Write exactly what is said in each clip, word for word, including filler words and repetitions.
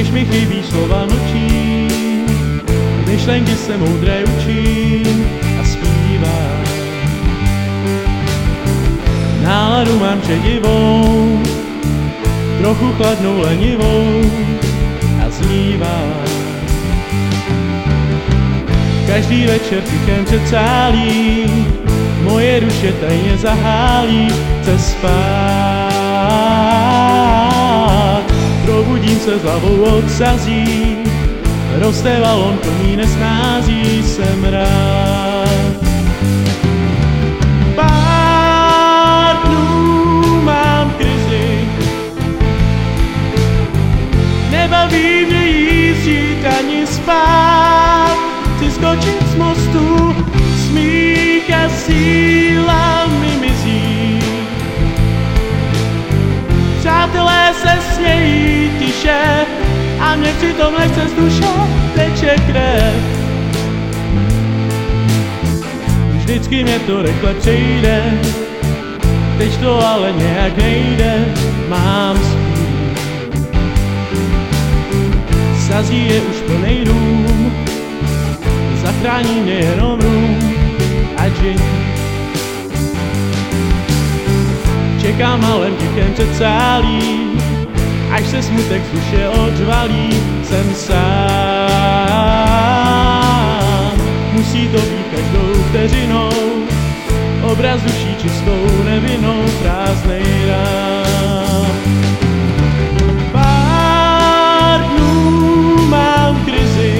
Když mi chybí slova mlčím, myšlenky se moudré učím a zpívám. Náladu mám šedivou, trochu chladnou lenivou a znívám. Každý večer tichem předsálí, moje duše tajně zahálí, chce spát. Probudím se s hlavou od sazí, roste valon plný nesnází, jsem rád. Pár dnů mám krizi, nebaví mě jízdit ani spát. Chci skočit z mostu, smích a síla mi mizí. Přátelé se smějí tiše a mě přitom lehce z duše teče krev. Vždycky mě to rychle přejde, teď to ale nějak nejde, mám smích. Sazí je už plnej dům, zachrání mě jenom rum a džin. Čekám malem tichem předsálí, až se smutek z duše odžvalí, jsem sám. Musí to být každou vteřinou, obraz duší čistou nevinnou, prázdnej rám. Pár dnů mám krizi,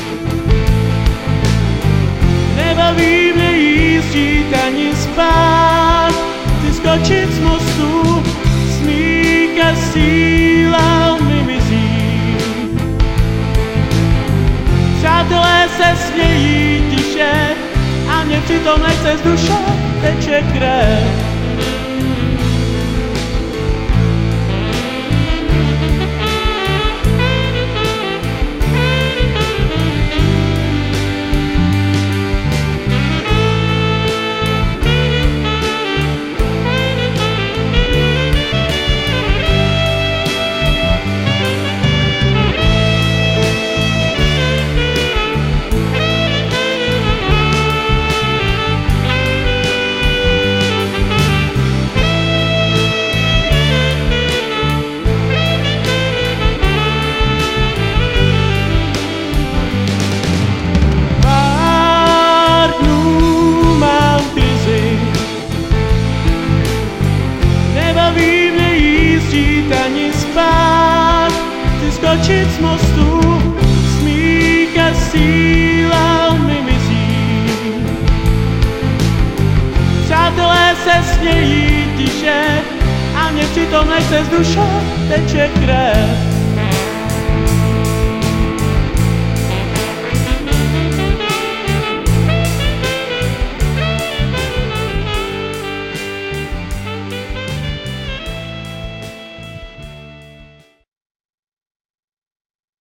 nebaví mě jízdit ani spát. Chci skočit z mostu, smích a síla mi mizí. Přátelé se smějí tiše a mě přitom lehce z duše teče krev. Ani spát, chci skočit z mostu, smích a síla mi mizí. Přátelé se smějí tiše a mě přitom lehce z duše teče krev.